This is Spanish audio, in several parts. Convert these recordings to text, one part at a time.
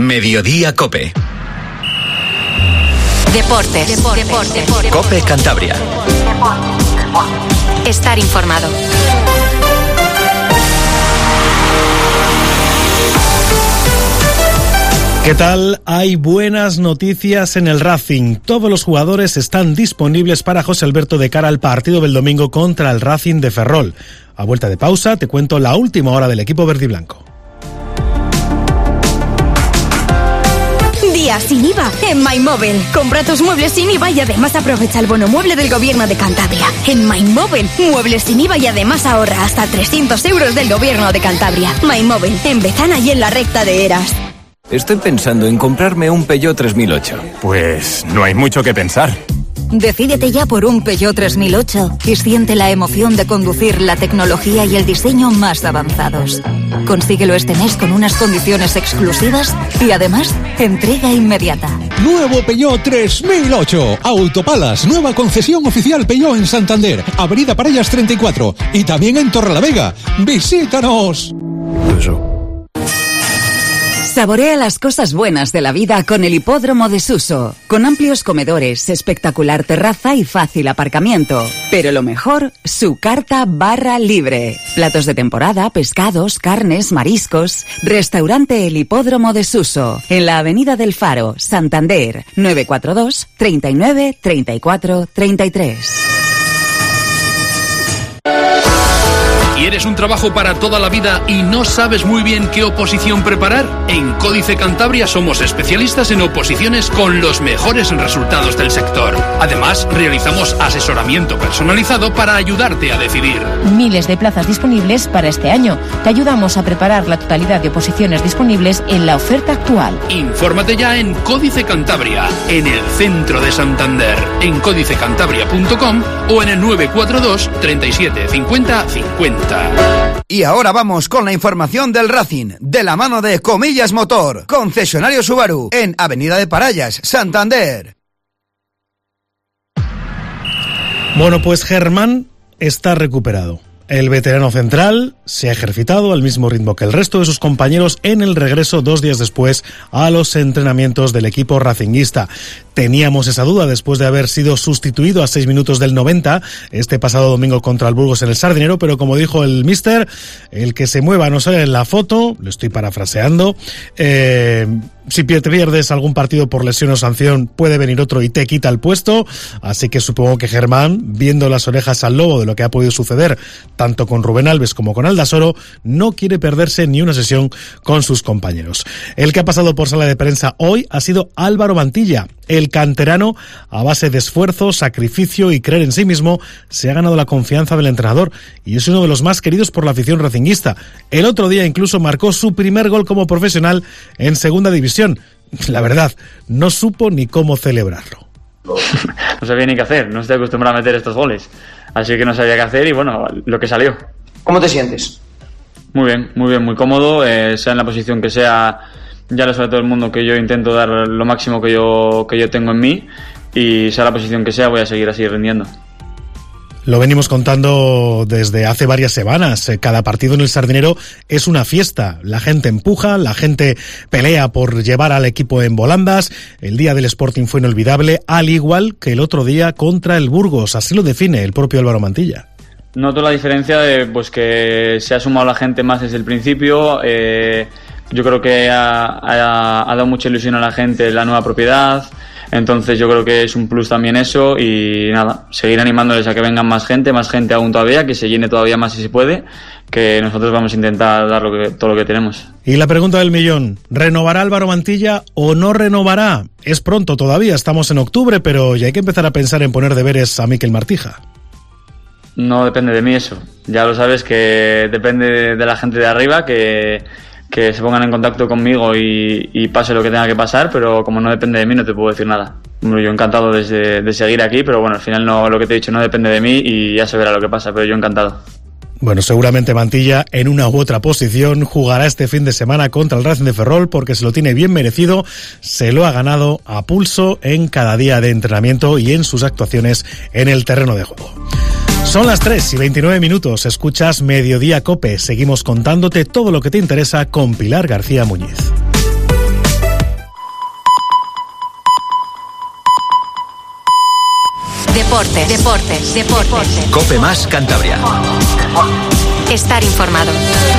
Mediodía COPE. Deportes. COPE Cantabria. Estar informado. ¿Qué tal? Hay buenas noticias en el Racing. Todos los jugadores están disponibles para José Alberto de cara al partido del domingo contra el Racing de Ferrol. A vuelta de pausa te cuento la última hora del equipo verdiblanco. Día sin IVA en MyMobile. Compra tus muebles sin IVA y además aprovecha el bono mueble del Gobierno de Cantabria. En MyMobile, muebles sin IVA y además ahorra hasta 300 euros del Gobierno de Cantabria. MyMobile, en Bezana y en la recta de Eras. Estoy pensando en comprarme un Peugeot 3008. Pues no hay mucho que pensar. Decídete ya por un Peugeot 3008 y siente la emoción de conducir la tecnología y el diseño más avanzados. Consíguelo este mes con unas condiciones exclusivas y además entrega inmediata. Nuevo Peugeot 3008. Autopalas, nueva concesión oficial Peugeot en Santander, Avenida Parellas 34 y también en Torrelavega. ¡Visítanos! Saborea las cosas buenas de la vida con el Hipódromo de Suso, con amplios comedores, espectacular terraza y fácil aparcamiento. Pero lo mejor, su carta barra libre. Platos de temporada, pescados, carnes, mariscos. Restaurante El Hipódromo de Suso, en la Avenida del Faro, Santander, 942 39 34 33. ¿Quieres un trabajo para toda la vida y no sabes muy bien qué oposición preparar? En Códice Cantabria somos especialistas en oposiciones con los mejores resultados del sector. Además, realizamos asesoramiento personalizado para ayudarte a decidir. Miles de plazas disponibles para este año. Te ayudamos a preparar la totalidad de oposiciones disponibles en la oferta actual. Infórmate ya en Códice Cantabria, en el centro de Santander, en códicecantabria.com o en el 942 37 50 50. Y ahora vamos con la información del Racing, de la mano de Comillas Motor, concesionario Subaru, en Avenida de Parallas, Santander. Bueno, pues Germán está recuperado. El veterano central se ha ejercitado al mismo ritmo que el resto de sus compañeros en el regreso 2 días después a los entrenamientos del equipo racinguista. Teníamos esa duda después de haber sido sustituido a 6 minutos del 90 este pasado domingo contra el Burgos en el Sardinero, pero como dijo el míster, el que se mueva no sale en la foto, lo estoy parafraseando. Si pierdes algún partido por lesión o sanción, puede venir otro y te quita el puesto, así que supongo que Germán, viendo las orejas al lobo de lo que ha podido suceder tanto con Rubén Alves como con Aldasoro, no quiere perderse ni una sesión con sus compañeros. El que ha pasado por sala de prensa hoy ha sido Álvaro Mantilla. El canterano, a base de esfuerzo, sacrificio y creer en sí mismo, se ha ganado la confianza del entrenador y es uno de los más queridos por la afición racinguista. El otro día incluso marcó su primer gol como profesional en segunda división. La verdad, no supo ni cómo celebrarlo. No sabía ni qué hacer, no estoy acostumbrado a meter estos goles, así que no sabía qué hacer y bueno, lo que salió. ¿Cómo te sientes? Muy bien, muy cómodo, sea en la posición que sea. Ya lo sabe todo el mundo que yo intento dar lo máximo que yo tengo en mí y sea la posición que sea, voy a seguir así rindiendo. Lo venimos contando desde hace varias semanas. Cada partido en el Sardinero es una fiesta. La gente empuja, la gente pelea por llevar al equipo en volandas. El día del Sporting fue inolvidable, al igual que el otro día contra el Burgos. Así lo define el propio Álvaro Mantilla. Noto la diferencia de pues que se ha sumado la gente más desde el principio. Yo creo que ha dado mucha ilusión a la gente la nueva propiedad, entonces yo creo que es un plus también eso y nada, seguir animándoles a que vengan más gente aún todavía, que se llene todavía más si se puede, que nosotros vamos a intentar dar todo lo que tenemos. Y la pregunta del millón, ¿renovará Álvaro Mantilla o no renovará? Es pronto todavía, estamos en octubre, pero ya hay que empezar a pensar en poner deberes a Mikel Martija. No depende de mí eso, ya lo sabes que depende de la gente de arriba, que se pongan en contacto conmigo y pase lo que tenga que pasar, pero como no depende de mí no te puedo decir nada. Yo encantado de seguir aquí, pero bueno, al final no, lo que te he dicho no depende de mí y ya se verá lo que pasa, pero yo encantado. Bueno, seguramente Mantilla en una u otra posición jugará este fin de semana contra el Racing de Ferrol porque se lo tiene bien merecido, se lo ha ganado a pulso en cada día de entrenamiento y en sus actuaciones en el terreno de juego. Son las 3:29, escuchas Mediodía COPE, seguimos contándote todo lo que te interesa con Pilar García Muñiz. Deportes. COPE más Cantabria. Estar informado.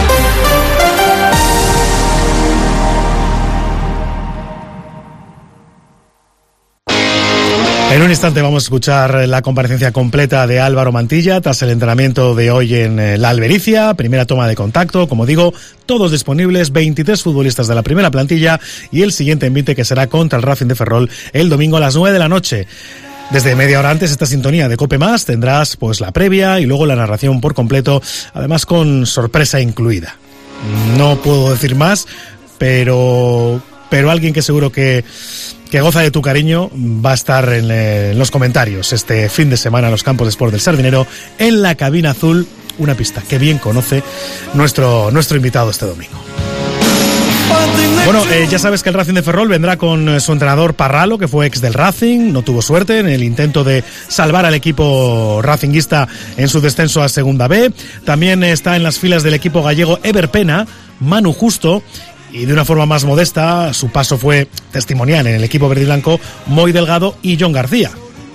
En un instante vamos a escuchar la comparecencia completa de Álvaro Mantilla tras el entrenamiento de hoy en la Albericia. Primera toma de contacto, como digo, todos disponibles, 23 futbolistas de la primera plantilla y el siguiente envite que será contra el Racing de Ferrol el domingo a las 9 de la noche. Desde media hora antes, esta sintonía de COPE Más tendrás pues la previa y luego la narración por completo, además con sorpresa incluida. No puedo decir más, pero alguien que seguro que goza de tu cariño va a estar en los comentarios este fin de semana en los campos de Sport del Sardinero, en la cabina azul, una pista que bien conoce nuestro invitado este domingo. Bueno, ya sabes que el Racing de Ferrol vendrá con su entrenador Parralo, que fue ex del Racing, no tuvo suerte en el intento de salvar al equipo racinguista en su descenso a Segunda B. También está en las filas del equipo gallego Ever Pena, Manu Justo, y de una forma más modesta su paso fue testimonial en el equipo verde y blanco, Moy Delgado y John García.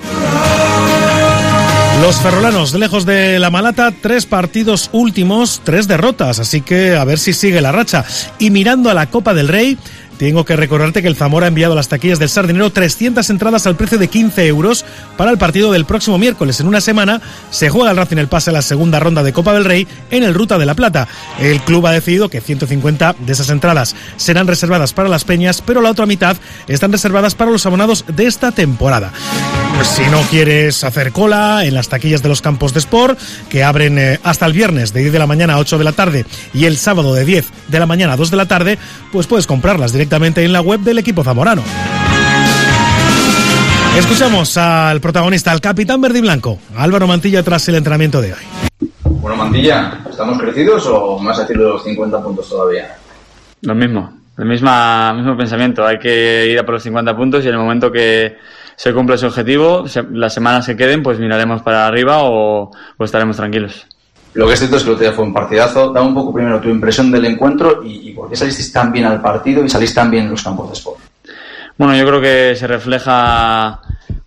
Los ferrolanos, lejos de la malata, 3 partidos últimos, 3 derrotas, así que a ver si sigue la racha. Y mirando a la Copa del Rey, tengo que recordarte que el Zamora ha enviado a las taquillas del Sardinero 300 entradas al precio de 15 euros para el partido del próximo miércoles. En una semana se juega el Racing el pase a la segunda ronda de Copa del Rey en el Ruta de la Plata. El club ha decidido que 150 de esas entradas serán reservadas para las peñas, pero la otra mitad están reservadas para los abonados de esta temporada. Pues si no quieres hacer cola en las taquillas de los campos de Sport, que abren hasta el viernes de 10 de la mañana a 8 de la tarde y el sábado de 10 de la mañana a 2 de la tarde, pues puedes comprarlas directamente en la web del equipo zamorano. Escuchamos al protagonista, al capitán verde y blanco, Álvaro Mantilla, tras el entrenamiento de hoy. Bueno, Mantilla, ¿estamos crecidos o más a decir de los 50 puntos todavía? Lo mismo, el mismo pensamiento. Hay que ir a por los 50 puntos y en el momento que se cumple ese objetivo, las semanas que queden, pues miraremos para arriba o estaremos tranquilos. Lo que es cierto es que el otro día fue un partidazo. Da un poco primero tu impresión del encuentro y por qué saliste tan bien al partido y saliste tan bien en los campos de Sport. Bueno, yo creo que se refleja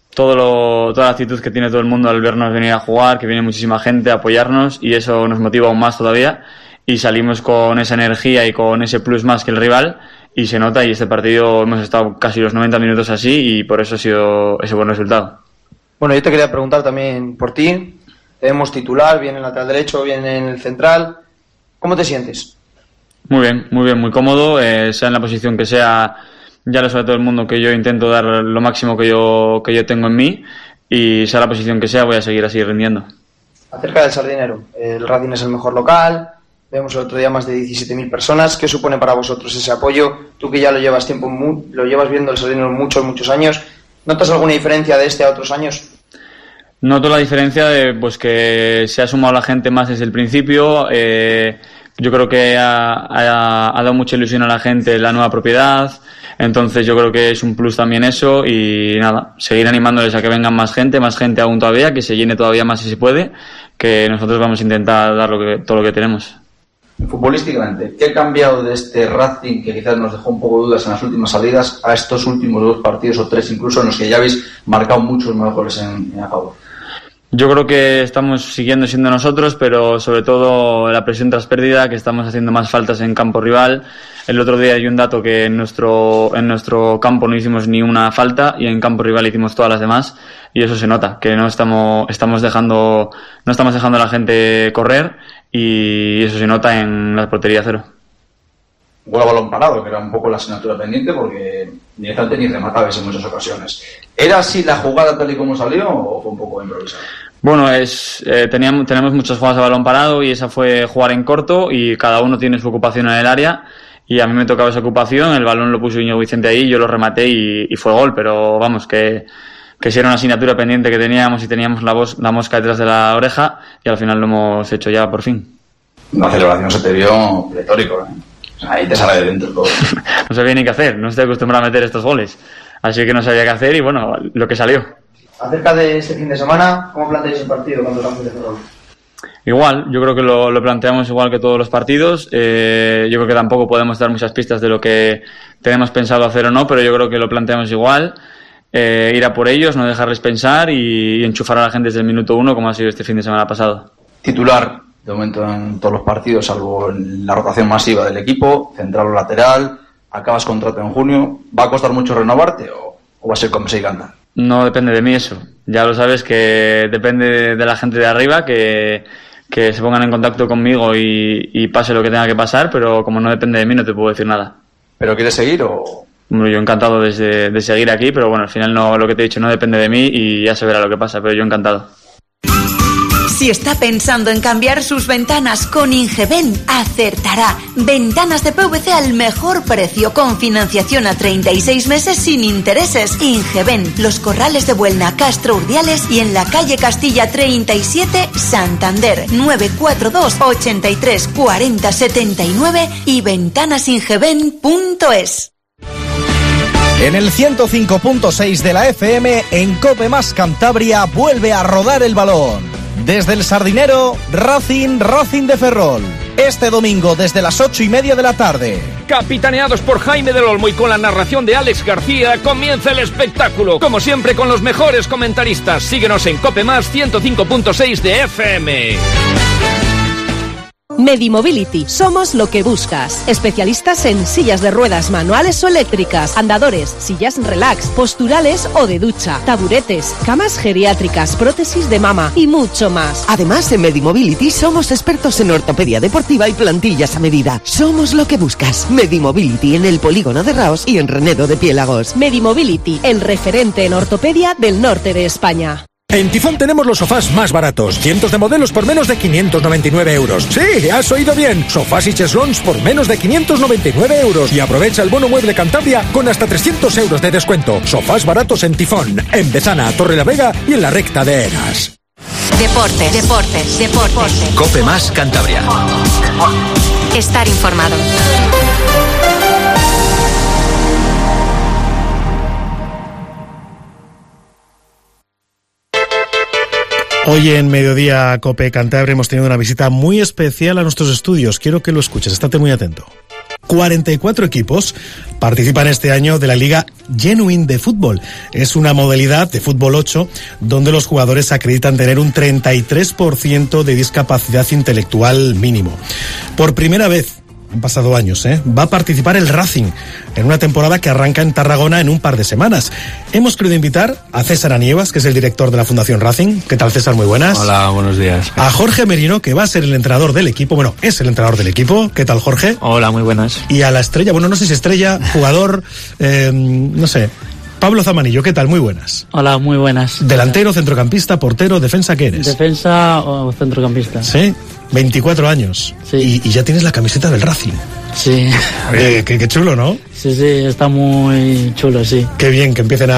toda la actitud que tiene todo el mundo al vernos venir a jugar, que viene muchísima gente a apoyarnos y eso nos motiva aún más todavía y salimos con esa energía y con ese plus más que el rival y se nota, y este partido hemos estado casi los 90 minutos así y por eso ha sido ese buen resultado. Bueno, yo te quería preguntar también por ti. Tenemos titular, bien en el lateral derecho, bien en el central. ¿Cómo te sientes? Muy bien, muy cómodo. Sea en la posición que sea, ya lo sabe todo el mundo que yo intento dar lo máximo que yo tengo en mí y sea la posición que sea, voy a seguir así rindiendo. Acerca del Sardinero, el Racing es el mejor local, vemos el otro día más de 17.000 personas. ¿Qué supone para vosotros ese apoyo? Tú que ya lo llevas lo llevas viendo el Sardinero muchos años, ¿notas alguna diferencia de este a otros años? Noto la diferencia de pues que se ha sumado la gente más desde el principio. Yo creo que ha dado mucha ilusión a la gente la nueva propiedad. Entonces yo creo que es un plus también eso y nada, seguir animándoles a que vengan más gente aún todavía, que se llene todavía más si se puede, que nosotros vamos a intentar dar todo lo que tenemos. Futbolísticamente, ¿qué ha cambiado de este Racing que quizás nos dejó un poco de dudas en las últimas salidas a estos últimos 2 partidos o 3 incluso en los que ya habéis marcado muchos más goles a favor? Yo creo que estamos siguiendo siendo nosotros, pero sobre todo la presión tras pérdida, que estamos haciendo más faltas en campo rival. El otro día hay un dato que en nuestro campo no hicimos ni una falta y en campo rival hicimos todas las demás y eso se nota, que no estamos dejando a la gente correr y eso se nota en la portería cero. Gol a balón parado, que era un poco la asignatura pendiente porque directamente ni rematabais en muchas ocasiones. ¿Era así la jugada tal y como salió o fue un poco improvisado? Bueno, tenemos muchas jugadas a balón parado y esa fue jugar en corto y cada uno tiene su ocupación en el área y a mí me tocaba esa ocupación, el balón lo puso Íñigo Vicente ahí, yo lo rematé y fue gol, pero vamos, que si era una asignatura pendiente que teníamos y teníamos la mosca detrás de la oreja y al final lo hemos hecho ya por fin. La celebración se te vio pletórico, ¿eh? Ahí te sale de dentro todo. No sabía ni qué hacer, no estoy acostumbrado a meter estos goles. Así que no sabía qué hacer y bueno, lo que salió. Acerca de este fin de semana, ¿cómo planteáis el partido contra el Racing de Ferrol? Igual, yo creo que lo planteamos igual que todos los partidos. Yo creo que tampoco podemos dar muchas pistas de lo que tenemos pensado hacer o no, pero yo creo que lo planteamos igual. ir a por ellos, no dejarles pensar y enchufar a la gente desde el minuto 1 como ha sido este fin de semana pasado. Titular de momento en todos los partidos, salvo en la rotación masiva del equipo, central o lateral, acabas contrato en junio, ¿va a costar mucho renovarte o va a ser como se canta? No depende de mí eso, ya lo sabes que depende de la gente de arriba que se pongan en contacto conmigo y pase lo que tenga que pasar, pero como no depende de mí no te puedo decir nada. ¿Pero quieres seguir o...? Bueno, yo encantado de seguir aquí, pero bueno, al final no, lo que te he dicho no depende de mí y ya se verá lo que pasa, pero yo encantado. Si está pensando en cambiar sus ventanas con Ingeben, acertará. Ventanas de PVC al mejor precio, con financiación a 36 meses sin intereses. Ingeben, Los Corrales de Buelna, Castro Urdiales y en la calle Castilla 37, Santander, 942 83 40 79 y ventanasingeben.es. En el 105.6 de la FM, en Cope Más Cantabria, vuelve a rodar el balón. Desde el Sardinero, Racing de Ferrol. Este domingo desde las 8:30 de la tarde. Capitaneados por Jaime del Olmo y con la narración de Alex García, comienza el espectáculo. Como siempre con los mejores comentaristas. Síguenos en Cope Más 105.6 de FM. Medimobility, somos lo que buscas. Especialistas en sillas de ruedas manuales o eléctricas, andadores, sillas relax, posturales o de ducha, taburetes, camas geriátricas, prótesis de mama y mucho más. Además, en Medimobility somos expertos en ortopedia deportiva y plantillas a medida. Somos lo que buscas. Medimobility en el polígono de Raos y en Renedo de Piélagos. Medimobility, el referente en ortopedia del norte de España. En Tifón tenemos los sofás más baratos, cientos de modelos por menos de 599 euros. Sí, has oído bien, sofás y cheslons por menos de 599 euros. Y aprovecha el bono mueble Cantabria con hasta 300 euros de descuento. Sofás baratos en Tifón, en Bezana, Torrelavega y en la recta de Eras. Deportes. Cope Más Cantabria. Estar informado. Hoy en Mediodía Cope Cantabria hemos tenido una visita muy especial a nuestros estudios. Quiero que lo escuches, estate muy atento. 44 equipos participan este año de la Liga Genuine de Fútbol. Es una modalidad de fútbol 8 donde los jugadores acreditan tener un 33% de discapacidad intelectual mínimo. Por primera vez, han pasado años, va a participar el Racing en una temporada que arranca en Tarragona en un par de semanas. Hemos querido invitar a César Anievas, que es el director de la Fundación Racing. ¿Qué tal, César? Muy buenas. Hola, buenos días. A Jorge Merino, que va a ser el entrenador del equipo. Bueno, es el entrenador del equipo. ¿Qué tal, Jorge? Hola, muy buenas. Y a la estrella, bueno, no sé si estrella, jugador, no sé, Pablo Zamanillo. ¿Qué tal? Muy buenas. Hola, muy buenas. Delantero, centrocampista, portero, defensa, ¿qué eres? Defensa o centrocampista. Sí, 24 años. Sí. Y ya tienes la camiseta del Racing. Sí. Qué chulo, ¿no? Sí, está muy chulo, sí. Qué bien que empiecen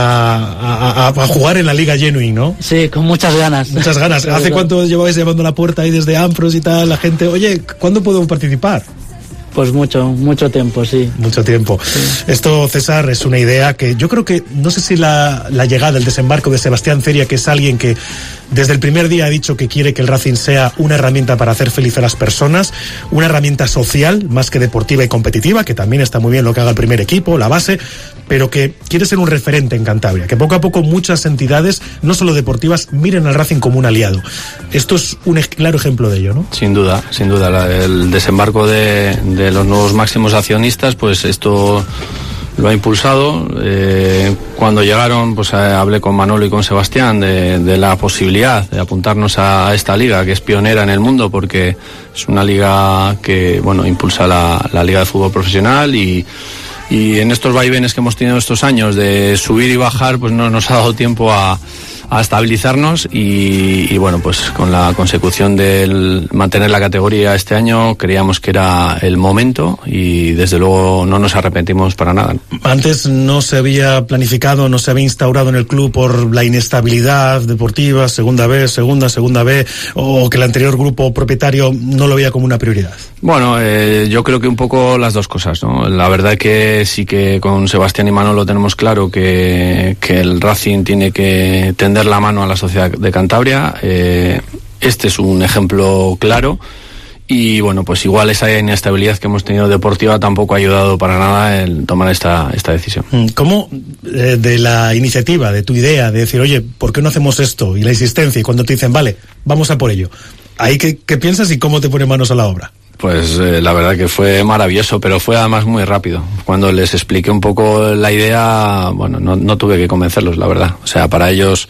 a jugar en la Liga Genuine, ¿no? Sí, con muchas ganas. Muchas ganas. ¿Hace cuánto llevabais llamando a la puerta ahí desde Ampros y tal? La gente, oye, ¿cuándo puedo participar? Pues mucho tiempo, sí. Mucho tiempo. Sí. Esto, César, es una idea que yo creo que, no sé si la llegada, el desembarco de Sebastián Feria, que es alguien que desde el primer día ha dicho que quiere que el Racing sea una herramienta para hacer feliz a las personas, una herramienta social, más que deportiva y competitiva, que también está muy bien lo que haga el primer equipo, la base, pero que quiere ser un referente en Cantabria, que poco a poco muchas entidades, no solo deportivas, miren al Racing como un aliado. Esto es un claro ejemplo de ello, ¿no? Sin duda. El desembarco de los nuevos máximos accionistas, pues esto lo ha impulsado. Cuando llegaron, pues hablé con Manolo y con Sebastián de la posibilidad de apuntarnos a esta liga, que es pionera en el mundo, porque es una liga que, bueno, impulsa la liga de fútbol profesional y en estos vaivenes que hemos tenido estos años de subir y bajar, pues no nos ha dado tiempo a estabilizarnos y bueno, pues con la consecución del mantener la categoría este año creíamos que era el momento y desde luego no nos arrepentimos para nada. Antes no se había planificado, no se había instaurado en el club por la inestabilidad deportiva, segunda B, o que el anterior grupo propietario no lo veía como una prioridad. Bueno, yo creo que un poco las dos cosas, ¿no? La verdad que sí que con Sebastián y Manolo tenemos claro que el Racing tiene que tender la mano a la sociedad de Cantabria. Este es un ejemplo claro y bueno, pues igual esa inestabilidad que hemos tenido deportiva tampoco ha ayudado para nada en tomar esta decisión. ¿Cómo de la iniciativa, de tu idea, de decir, oye, ¿por qué no hacemos esto? Y la insistencia, y cuando te dicen, vale, vamos a por ello, ¿ahí qué piensas y cómo te pones manos a la obra? Pues la verdad que fue maravilloso, pero fue además muy rápido. Cuando les expliqué un poco la idea, bueno, no tuve que convencerlos, la verdad. O sea, para ellos,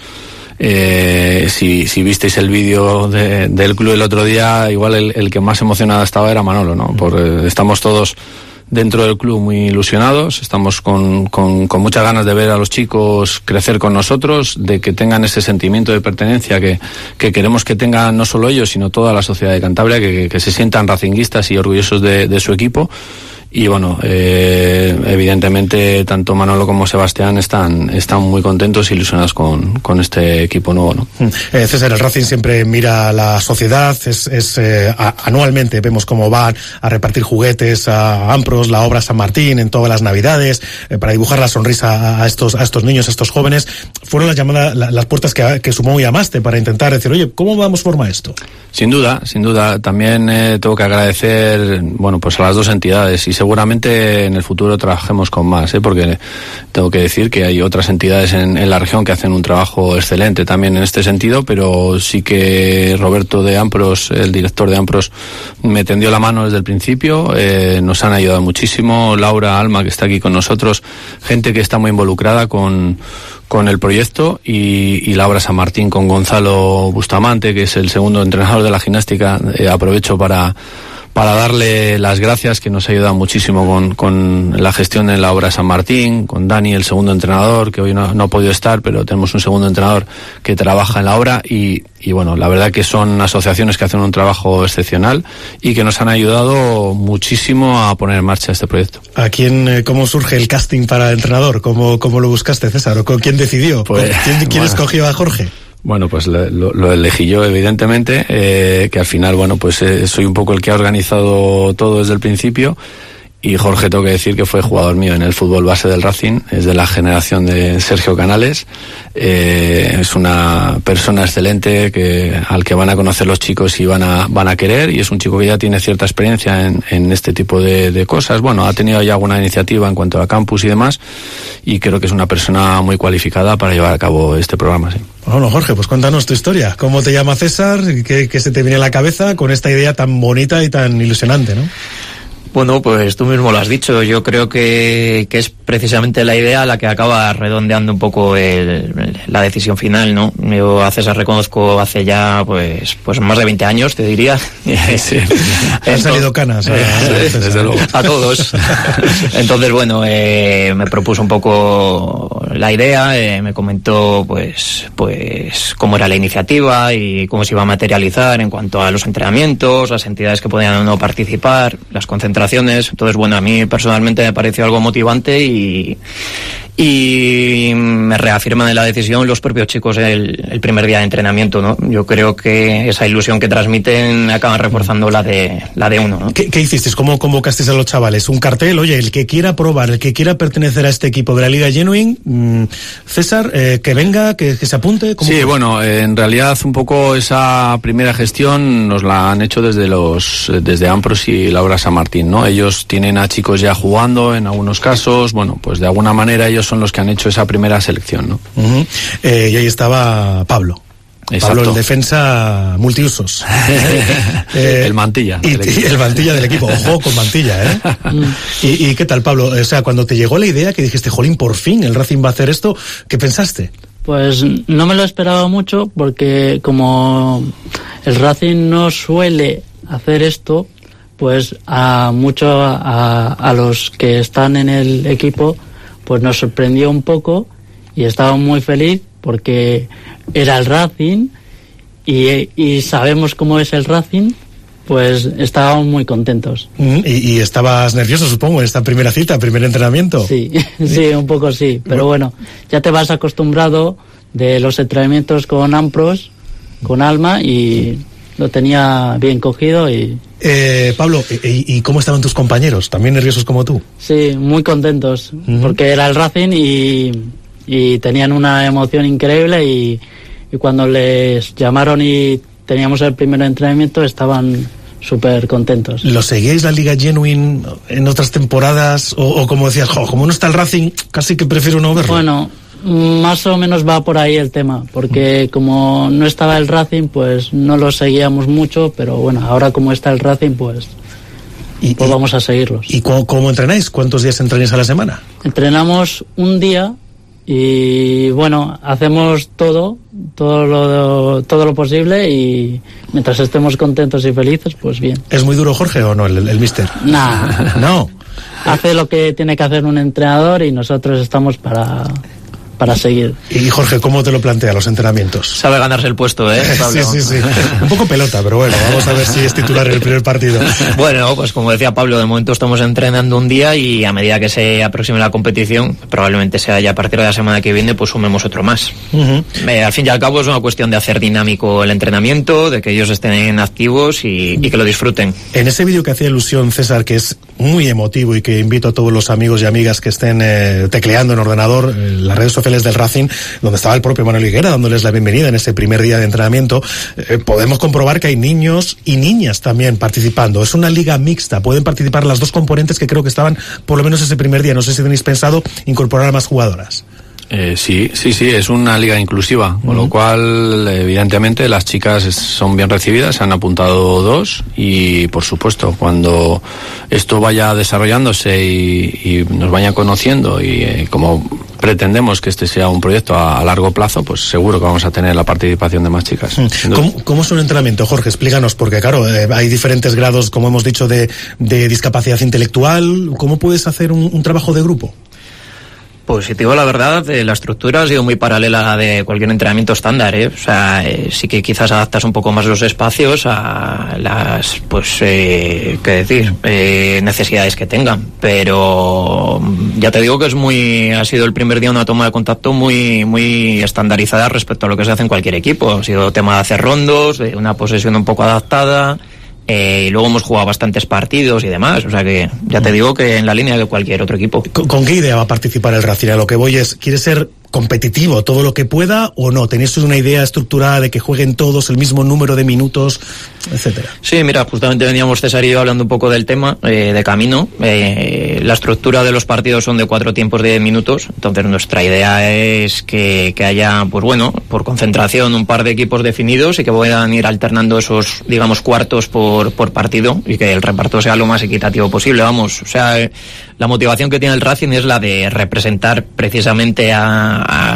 si visteis el vídeo del club el otro día, igual el que más emocionado estaba era Manolo, ¿no? Porque estamos todos dentro del club muy ilusionados, estamos con muchas ganas de ver a los chicos crecer con nosotros, de que tengan ese sentimiento de pertenencia que queremos que tengan no solo ellos, sino toda la sociedad de Cantabria, que se sientan racinguistas y orgullosos de su equipo. Y bueno, evidentemente tanto Manolo como Sebastián están muy contentos e ilusionados con este equipo nuevo, ¿no? César, el Racing siempre mira a la sociedad, anualmente vemos cómo van a repartir juguetes a Ampros, la obra San Martín en todas las navidades, para dibujar la sonrisa a estos niños, a estos jóvenes. Fueron las puertas que supongo llamaste para intentar decir, oye, ¿cómo damos forma a esto? Sin duda. También tengo que agradecer, bueno, pues a las dos entidades, y seguramente en el futuro trabajemos con más, porque tengo que decir que hay otras entidades en la región que hacen un trabajo excelente también en este sentido, pero sí que Roberto de Ampros, el director de Ampros, me tendió la mano desde el principio, nos han ayudado muchísimo, Laura, Alma, que está aquí con nosotros, gente que está muy involucrada con el proyecto, y la obra San Martín con Gonzalo Bustamante, que es el segundo entrenador de la gimnástica. Aprovecho para darle las gracias, que nos ha ayudado muchísimo con la gestión en la obra San Martín, con Dani, el segundo entrenador, que hoy no ha podido estar, pero tenemos un segundo entrenador que trabaja en la obra, y bueno, la verdad que son asociaciones que hacen un trabajo excepcional y que nos han ayudado muchísimo a poner en marcha este proyecto. ¿A quién, cómo surge el casting para entrenador? ¿Cómo lo buscaste, César? ¿O con quién decidió? Pues, ¿Quién escogió a Jorge? Bueno, pues lo elegí yo, evidentemente, que al final, bueno, pues soy un poco el que ha organizado todo desde el principio, y Jorge, tengo que decir que fue jugador mío en el fútbol base del Racing, es de la generación de Sergio Canales, es una persona excelente al que van a conocer los chicos y van a querer, y es un chico que ya tiene cierta experiencia en este tipo de cosas. Bueno, ha tenido ya alguna iniciativa en cuanto a campus y demás, y creo que es una persona muy cualificada para llevar a cabo este programa, sí. Bueno, Jorge, pues cuéntanos tu historia. ¿Cómo te llama César? ¿Qué se te viene a la cabeza con esta idea tan bonita y tan ilusionante, no? Bueno, pues tú mismo lo has dicho. Yo creo que es precisamente la idea la que acaba redondeando un poco la decisión final, ¿no? Yo a César reconozco hace ya pues más de 20 años, te diría. Sí. Han salido canas. Desde luego. A todos. Entonces, bueno, me propuso un poco la idea, me comentó pues cómo era la iniciativa y cómo se iba a materializar en cuanto a los entrenamientos, las entidades que podían o no participar, las concentraciones. Entonces, bueno, a mí personalmente me pareció algo motivante y me reafirman en la decisión los propios chicos el primer día de entrenamiento, ¿no? Yo creo que esa ilusión que transmiten acaban reforzando la de uno, ¿no? ¿Qué hicisteis? ¿Cómo convocasteis a los chavales? ¿Un cartel? Oye, el que quiera probar, el que quiera pertenecer a este equipo de la Liga Genuine, César, que venga, que se apunte. Sí, fue? Bueno, en realidad un poco esa primera gestión nos la han hecho desde Ampros y la obra San Martín, ¿no? Ellos tienen a chicos ya jugando en algunos casos, bueno, pues de alguna manera ellos son los que han hecho esa primera selección, ¿no? Uh-huh. Y ahí estaba Pablo. Exacto. Pablo, el defensa multiusos. El mantilla. El mantilla del equipo. Ojo con mantilla, ¿eh? ¿Y qué tal, Pablo? O sea, cuando te llegó la idea que dijiste, jolín, por fin el Racing va a hacer esto, ¿qué pensaste? Pues no me lo esperaba mucho, porque como el Racing no suele hacer esto, pues a los que están en el equipo, pues nos sorprendió un poco y estaba muy feliz porque era el Racing y sabemos cómo es el Racing, pues estábamos muy contentos. ¿Y estabas nervioso, supongo, en esta primera cita, primer entrenamiento? Sí, un poco sí, pero bueno, ya te vas acostumbrado de los entrenamientos con Ampros, con Alma, y lo tenía bien cogido y... Pablo, ¿y cómo estaban tus compañeros? ¿También nerviosos como tú? Sí, muy contentos, porque era el Racing y tenían una emoción increíble y cuando les llamaron y teníamos el primer entrenamiento estaban súper contentos. ¿Lo seguíais la Liga Genuine en otras temporadas? O como decías, como no está el Racing, casi que prefiero no verlo. Bueno, más o menos va por ahí el tema, porque como no estaba el Racing, pues no lo seguíamos mucho, pero bueno, ahora como está el Racing, pues vamos a seguirlos. ¿Y cómo entrenáis? ¿Cuántos días entrenáis a la semana? Entrenamos un día y bueno, hacemos todo lo posible, y mientras estemos contentos y felices, pues bien. ¿Es muy duro Jorge o no, el míster? Nah. No. Hace lo que tiene que hacer un entrenador y nosotros estamos para seguir. Y Jorge, ¿cómo te lo plantea los entrenamientos? Sabe ganarse el puesto, Pablo. Sí. Un poco pelota, pero bueno, vamos a ver si es titular en el primer partido. Bueno, pues como decía Pablo, de momento estamos entrenando un día y a medida que se aproxime la competición, probablemente sea ya a partir de la semana que viene, pues sumemos otro más. Al fin y al cabo es una cuestión de hacer dinámico el entrenamiento, de que ellos estén activos y que lo disfruten. En ese vídeo que hacía ilusión César, que es muy emotivo y que invito a todos los amigos y amigas que estén tecleando en ordenador, las redes sociales del Racing, donde estaba el propio Manuel Higuera dándoles la bienvenida en ese primer día de entrenamiento, podemos comprobar que hay niños y niñas también participando. Es una liga mixta, pueden participar las dos componentes que creo que estaban por lo menos ese primer día. No sé si tenéis pensado incorporar a más jugadoras. Sí, es una liga inclusiva, con lo cual evidentemente las chicas son bien recibidas, se han apuntado 2 y por supuesto cuando esto vaya desarrollándose y nos vayan conociendo y como pretendemos que este sea un proyecto a largo plazo, pues seguro que vamos a tener la participación de más chicas. ¿Cómo es un entrenamiento, Jorge? Explícanos, porque claro, hay diferentes grados, como hemos dicho, de discapacidad intelectual. ¿Cómo puedes hacer un trabajo de grupo? Pues si te digo la verdad, la estructura ha sido muy paralela a la de cualquier entrenamiento estándar, O sea, sí que quizás adaptas un poco más los espacios a las, necesidades que tengan. Pero ya te digo que ha sido el primer día una toma de contacto muy estandarizada respecto a lo que se hace en cualquier equipo. Ha sido tema de hacer rondos, de una posesión un poco adaptada. Y luego hemos jugado bastantes partidos y demás, o sea que ya te digo que en la línea de cualquier otro equipo. ¿Con qué idea va a participar el Racing? A lo que voy es, ¿quiere ser competitivo todo lo que pueda o no? ¿Tenéis una idea estructurada de que jueguen todos el mismo número de minutos, etcétera? Sí, mira, justamente veníamos César y yo hablando un poco del tema de camino. La estructura de los partidos son de 4 tiempos de 10 minutos, entonces nuestra idea es que haya, pues bueno, por concentración un par de equipos definidos y que puedan ir alternando esos, digamos, cuartos por partido y que el reparto sea lo más equitativo posible, vamos. O sea, la motivación que tiene el Racing es la de representar precisamente a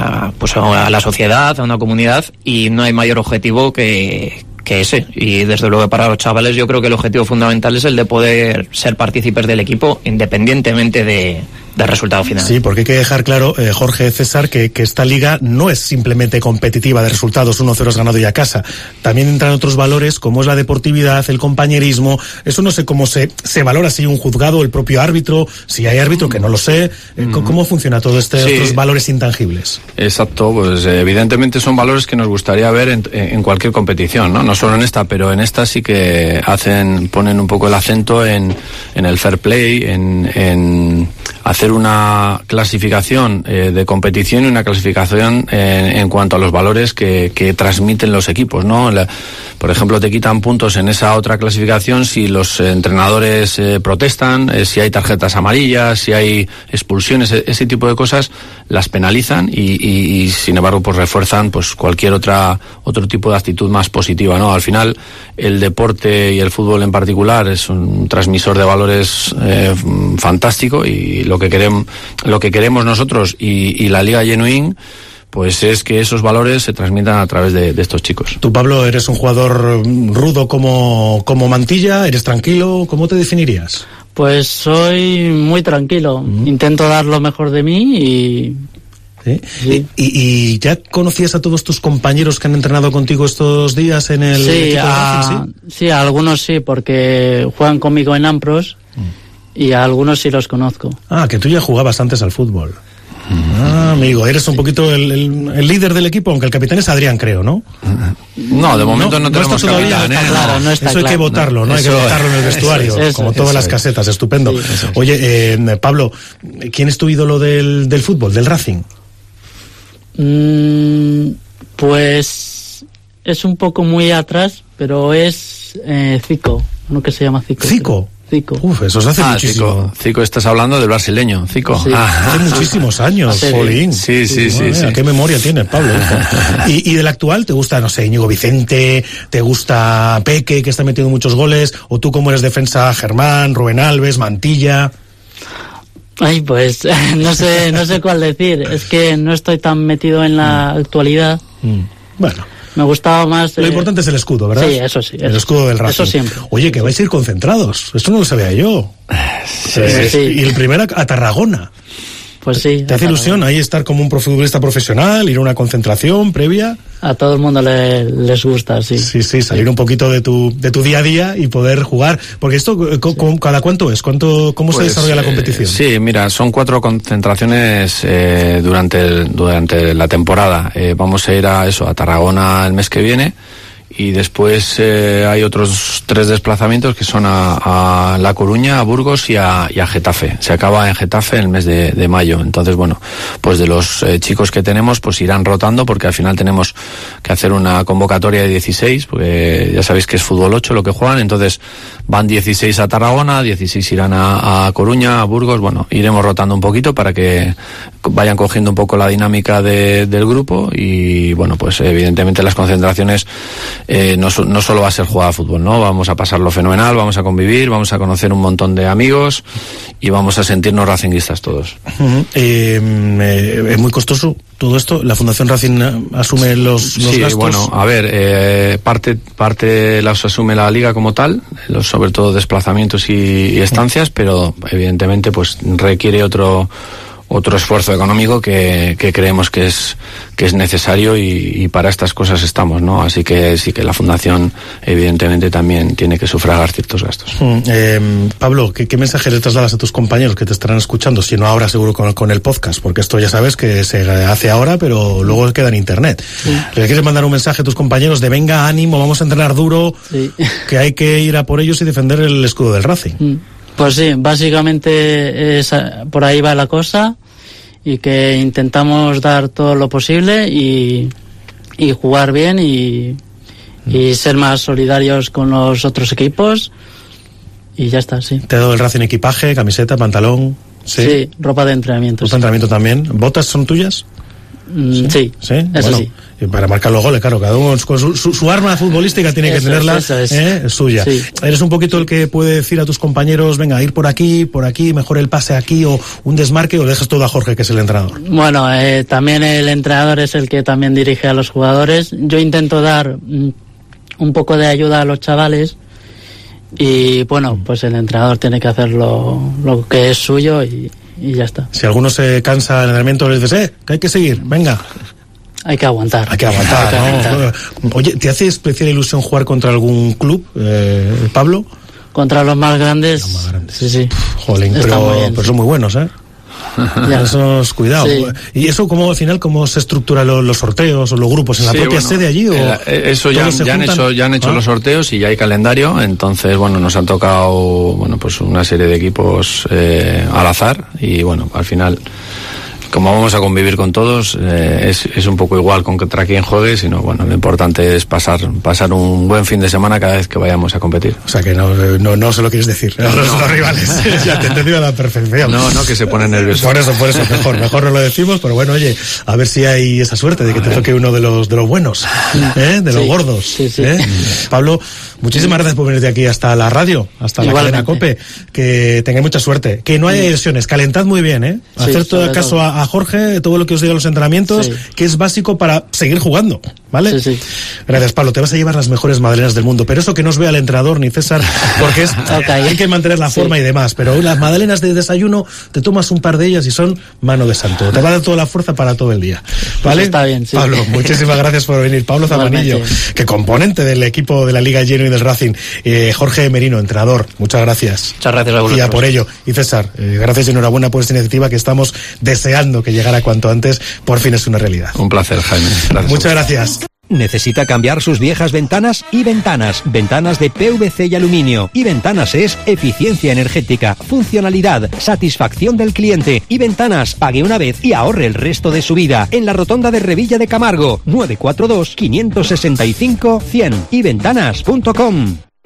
la sociedad, a una comunidad, y no hay mayor objetivo que ese. Y desde luego para los chavales yo creo que el objetivo fundamental es el de poder ser partícipes del equipo independientemente del resultado final. Sí, porque hay que dejar claro, Jorge, César, que esta liga no es simplemente competitiva de resultados, 1-0 has ganado y a casa. También entran otros valores como es la deportividad, el compañerismo. Eso no sé cómo se valora, si un juzgado, el propio árbitro, si hay árbitro, que no lo sé. ¿Cómo funciona todo estos valores intangibles? Exacto, pues evidentemente son valores que nos gustaría ver en cualquier competición, ¿no? No solo en esta, pero en esta sí que ponen un poco el acento en el fair play, en hacer una clasificación de competición y una clasificación en cuanto a los valores que transmiten los equipos, ¿no? Por ejemplo, te quitan puntos en esa otra clasificación si los entrenadores protestan, si hay tarjetas amarillas, si hay expulsiones, ese tipo de cosas las penalizan y sin embargo pues refuerzan pues cualquier otro tipo de actitud más positiva, ¿no? Al final el deporte y el fútbol en particular es un transmisor de valores fantástico, y lo que queremos nosotros y la Liga Genuine pues es que esos valores se transmitan a través de estos chicos. Tú, Pablo, eres un jugador rudo como Mantilla, ¿eres tranquilo? ¿Cómo te definirías? Pues soy muy tranquilo, intento dar lo mejor de mí y... ¿Sí? Sí. ¿Y ya conocías a todos tus compañeros que han entrenado contigo estos días en el equipo de Racing? Sí, a algunos sí, porque juegan conmigo en Ampros y a algunos sí los conozco. Ah, que tú ya jugabas antes al fútbol. Amigo, eres un poquito el líder del equipo, aunque el capitán es Adrián, creo, ¿no? No, de momento no tenemos capitán, claro, no está eso hay claro. que votarlo, ¿no? Hay que votarlo en el vestuario, como todas las casetas, estupendo. Sí, Oye, Pablo, ¿quién es tu ídolo del fútbol, del Racing? Pues es un poco muy atrás, pero es Zico, uno que se llama Zico. ¿Zico? Zico. Uf, eso se hace muchísimo. Zico, estás hablando del brasileño, Zico. Sí. Hace muchísimos años, Polín. Sí. ¿Qué memoria tienes, Pablo? ¿Y del actual te gusta, no sé, Íñigo Vicente, te gusta Peque, que está metiendo muchos goles, o tú como eres defensa, Germán, Rubén Alves, Mantilla? Ay, pues no sé cuál decir. Es que no estoy tan metido en la actualidad. Bueno. Me gustaba más... Lo importante es el escudo, ¿verdad? Sí, eso sí. El escudo del Racing. Eso siempre. Oye, que vais a ir concentrados. Esto no lo sabía yo. Sí. Y el primero a Tarragona. Pues sí. ¿Te hace ilusión ahí estar como un futbolista profesional, ir a una concentración previa? A todo el mundo les gusta, sí. Sí, salir un poquito de tu día a día y poder jugar. Porque esto, ¿cada cuánto es? ¿Cómo se desarrolla la competición? Sí, mira, son 4 concentraciones durante la temporada. Vamos a ir a Tarragona el mes que viene. Y después hay otros 3 desplazamientos que son a La Coruña, a Burgos y a Getafe. Se acaba en Getafe en el mes de mayo. Entonces, bueno, pues de los chicos que tenemos, pues irán rotando, porque al final tenemos que hacer una convocatoria de 16, porque ya sabéis que es fútbol 8 lo que juegan. Entonces van 16 a Tarragona, 16 irán a Coruña, a Burgos. Bueno, iremos rotando un poquito para que vayan cogiendo un poco la dinámica del grupo. Y bueno, pues evidentemente las concentraciones no solo va a ser jugar a fútbol, ¿no? Vamos a pasarlo fenomenal, vamos a convivir, vamos a conocer un montón de amigos y vamos a sentirnos racinguistas todos. Es muy costoso todo esto. ¿La Fundación Racing asume los gastos? Sí, bueno, a ver, parte las asume la Liga como tal, sobre todo desplazamientos y estancias, pero evidentemente pues requiere otro esfuerzo económico que creemos que es necesario y para estas cosas estamos, ¿no? Así que sí que la Fundación evidentemente también tiene que sufragar ciertos gastos. Pablo, ¿qué mensaje le trasladas a tus compañeros que te estarán escuchando? Si no ahora seguro con el podcast, porque esto ya sabes que se hace ahora, pero luego queda en internet. Sí. ¿Le quieres mandar un mensaje a tus compañeros de venga, ánimo, vamos a entrenar duro, que hay que ir a por ellos y defender el escudo del Racing? Pues sí, básicamente por ahí va la cosa, y que intentamos dar todo lo posible y jugar bien y ser más solidarios con los otros equipos, y ya está, sí. ¿Te ha dado el Racing equipaje, camiseta, pantalón? Sí, ropa de entrenamiento. ¿Ropa de entrenamiento también? ¿Botas son tuyas? Sí, eso bueno, sí. Para marcar los goles, claro, cada uno con su arma futbolística tiene que tenerla suya. Sí. ¿Eres un poquito el que puede decir a tus compañeros, venga, ir por aquí, mejor el pase aquí, o un desmarque, o le dejas todo a Jorge, que es el entrenador? Bueno, también el entrenador es el que también dirige a los jugadores. Yo intento dar un poco de ayuda a los chavales, y bueno, pues el entrenador tiene que hacer lo que es suyo y ya está. Si alguno se cansa del entrenamiento, le dices, que hay que seguir, venga. Hay que aguantar. ¿no? Oye, ¿te hace especial ilusión jugar contra algún club, Pablo? Contra los más grandes. Sí. Jolín, pero son muy buenos, ¿eh? Esos, cuidado. Sí. ¿Y eso cómo al final cómo se estructuran los sorteos o los grupos? ¿En la propia sede allí? Eso ya han hecho los sorteos y ya hay calendario. Entonces, bueno, nos han tocado pues una serie de equipos al azar, y bueno, al final, como vamos a convivir con todos, es un poco igual contra quien juegue, sino bueno, lo importante es pasar un buen fin de semana cada vez que vayamos a competir. O sea que no se lo quieres decir a los rivales. Ya te he entendido a la perfección. No, que se ponen nerviosos. Por eso, mejor no lo decimos, pero bueno, oye, a ver si hay esa suerte de que te toque uno de los buenos, de los gordos. Sí. Pablo, muchísimas gracias por venirte aquí hasta la radio, hasta la cadena COPE, que tengáis mucha suerte, que no haya lesiones, calentad muy bien, hacer todo caso a Jorge, todo lo que os diga los entrenamientos, que es básico para seguir jugando, ¿vale? Sí. Gracias, Pablo, te vas a llevar las mejores magdalenas del mundo, pero eso que no os vea el entrenador ni César, porque hay que mantener la forma y demás, pero las magdalenas de desayuno, te tomas un par de ellas y son mano de santo, te va a dar toda la fuerza para todo el día, ¿vale? Está bien, sí. Pablo, muchísimas gracias por venir. Pablo Zamanillo, que componente del equipo de la Liga Lleno y del Racing, Jorge Merino, entrenador, muchas gracias. Muchas gracias a vosotros. Y a por ello, y César, gracias y enhorabuena por esta iniciativa que estamos deseando que llegara cuanto antes, por fin es una realidad. Un placer, Jaime. Gracias. Muchas gracias. ¿Necesita cambiar sus viejas ventanas? Y Ventanas de PVC y aluminio. Y Ventanas es eficiencia energética, funcionalidad, satisfacción del cliente. Y Ventanas, pague una vez y ahorre el resto de su vida. En la rotonda de Revilla de Camargo, 942 565 100. Y Ventanas.com.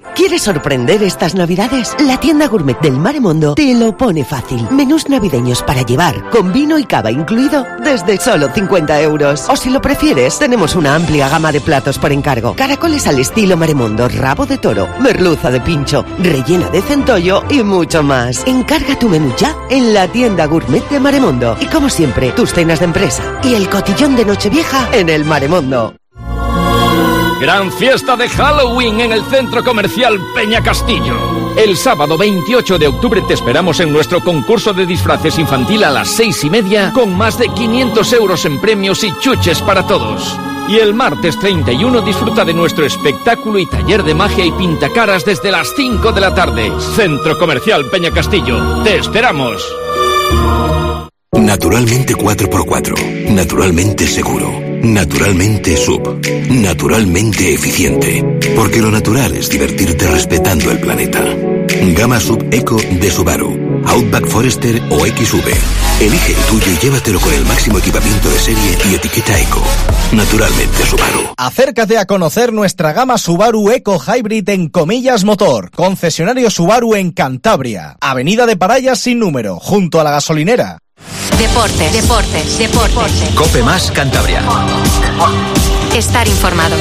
¿Quieres sorprender estas navidades? La tienda gourmet del Maremondo te lo pone fácil. Menús navideños para llevar, con vino y cava incluido, desde solo 50 euros. O si lo prefieres, tenemos una amplia gama de platos por encargo. Caracoles al estilo Maremondo, rabo de toro, merluza de pincho, rellena de centollo y mucho más. Encarga tu menú ya en la tienda gourmet de Maremondo. Y como siempre, tus cenas de empresa y el cotillón de Nochevieja en el Maremondo. Gran fiesta de Halloween en el Centro Comercial Peña Castillo. El sábado 28 de octubre te esperamos en nuestro concurso de disfraces infantil a las 6:30 con más de 500 euros en premios y chuches para todos. Y el martes 31 disfruta de nuestro espectáculo y taller de magia y pintacaras desde las 5 de la tarde. Centro Comercial Peña Castillo. ¡Te esperamos! Naturalmente 4x4. Naturalmente seguro. Naturalmente sub. Naturalmente eficiente. Porque lo natural es divertirte respetando el planeta. Gama Sub Eco de Subaru. Outback Forester o XV. Elige el tuyo y llévatelo con el máximo equipamiento de serie y etiqueta Eco. Naturalmente Subaru. Acércate a conocer nuestra gama Subaru Eco Hybrid en Comillas Motor. Concesionario Subaru en Cantabria. Avenida de Parayas sin número, junto a la gasolinera. Deportes. COPE más Cantabria. Estar informado.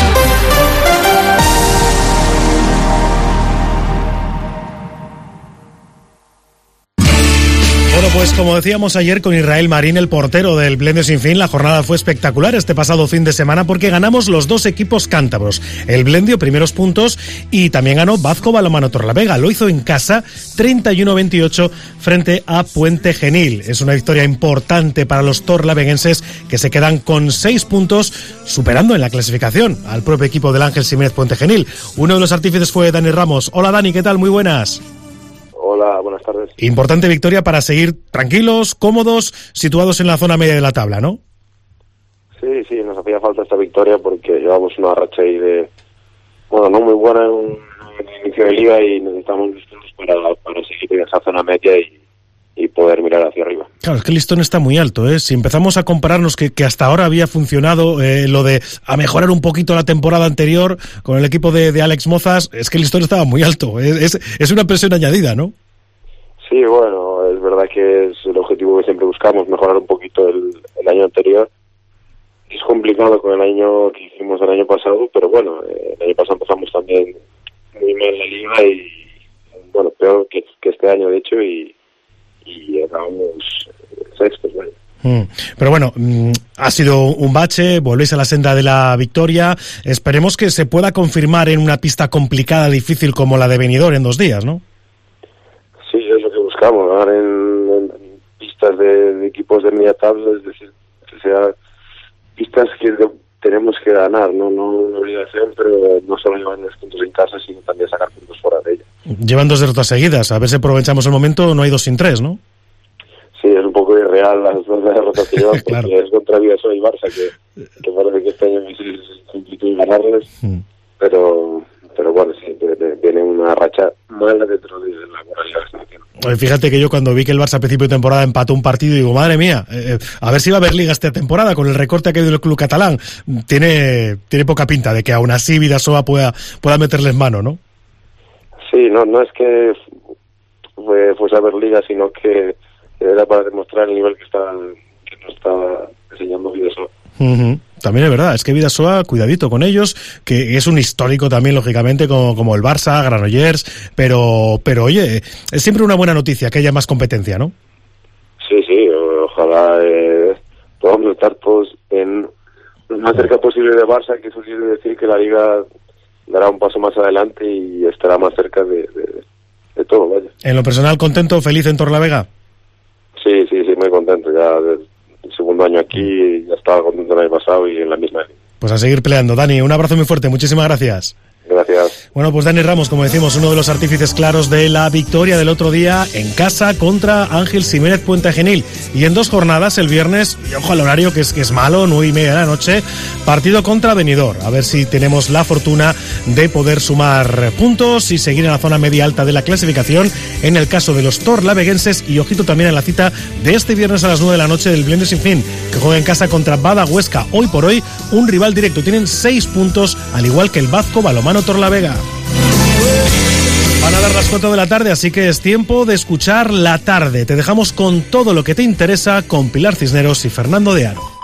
Bueno, pues como decíamos ayer con Israel Marín, el portero del Blendio Sin Fin, la jornada fue espectacular este pasado fin de semana porque ganamos los dos equipos cántabros. El Blendio, primeros puntos, y también ganó Vazco Balonmano Torrelavega. Lo hizo en casa, 31-28 frente a Puente Genil. Es una victoria importante para los torlaveguenses que se quedan con 6 puntos, superando en la clasificación al propio equipo del Ángel Jiménez Puente Genil. Uno de los artífices fue Dani Ramos. Hola Dani, ¿qué tal? Muy buenas. Hola, buenas tardes. Importante victoria para seguir tranquilos, cómodos, situados en la zona media de la tabla, ¿no? Sí, nos hacía falta esta victoria porque llevamos una racha ahí de, no muy buena en el inicio de liga y necesitamos para seguir en esa zona media y poder mirar hacia arriba. Claro, es que el listón está muy alto, ¿eh? Si empezamos a compararnos que hasta ahora había funcionado lo de a mejorar un poquito la temporada anterior con el equipo de Alex Mozas, es que el listón estaba muy alto. Es una presión añadida, ¿no? Sí, bueno, es verdad que es el objetivo que siempre buscamos, mejorar un poquito el año anterior. Es complicado con el año que hicimos el año pasado, pero bueno, el año pasado empezamos también muy mal la liga y, bueno, peor que este año, de hecho, y acabamos sextos, bueno. Pero bueno, ha sido un bache, volvéis a la senda de la victoria. Esperemos que se pueda confirmar en una pista complicada, difícil como la de Benidorm en 2 días, ¿no? Sí, es lo que buscamos, ganar en pistas de equipos de media tabla, es decir, que sea pistas que tenemos que ganar, no una obligación, pero no solo llevar los puntos en casa, sino también sacar puntos fuera de ella. Llevan 2 derrotas seguidas, a ver si aprovechamos el momento, no hay 2 sin 3, ¿no? Sí, es un poco irreal las 2 derrotas que llevan, claro. Porque es contra Vidasoa y Barça, que parece que este año es complicado ganarles, pero bueno, sí, viene una racha mala dentro de la moralidad que están haciendo. Fíjate que yo cuando vi que el Barça a principio de temporada empató un partido, digo, madre mía, a ver si va a haber liga esta temporada con el recorte que ha habido el club catalán. Tiene poca pinta de que aún así Vidasoa pueda meterles mano, ¿no? Sí, no es que fuese a haber liga, sino que era para demostrar el nivel que nos está enseñando Vidasoa. También es verdad, es que Vidasoa, cuidadito con ellos, que es un histórico también, lógicamente, como el Barça, Granollers, pero oye, es siempre una buena noticia que haya más competencia, ¿no? Sí, ojalá podamos estar todos en lo más cerca posible de Barça, que eso quiere decir que la Liga dará un paso más adelante y estará más cerca de todo, vaya. En lo personal, ¿contento, feliz en Torrelavega? Sí, muy contento, ya el segundo año aquí, ya estaba contento el año pasado y en la misma línea. Pues a seguir peleando. Dani, un abrazo muy fuerte, muchísimas gracias. Gracias. Bueno, pues Dani Ramos, como decimos, uno de los artífices claros de la victoria del otro día en casa contra Ángel Jiménez Puente Genil. Y en 2 jornadas, el viernes, y ojo al horario que es malo, 9:30 de la noche, partido contra Benidorm. A ver si tenemos la fortuna de poder sumar puntos y seguir en la zona media alta de la clasificación en el caso de los torlaveguenses. Y ojito también en la cita de este viernes a las 9 de la noche del Blendio Sin Fin, que juega en casa contra Bada Huesca. Hoy por hoy, un rival directo. Tienen 6 puntos, al igual que el Vazco Balonmano Torrelavega. Van a dar las 4 de la tarde, así que es tiempo de escuchar La Tarde. Te dejamos con todo lo que te interesa con Pilar Cisneros y Fernando de Aro.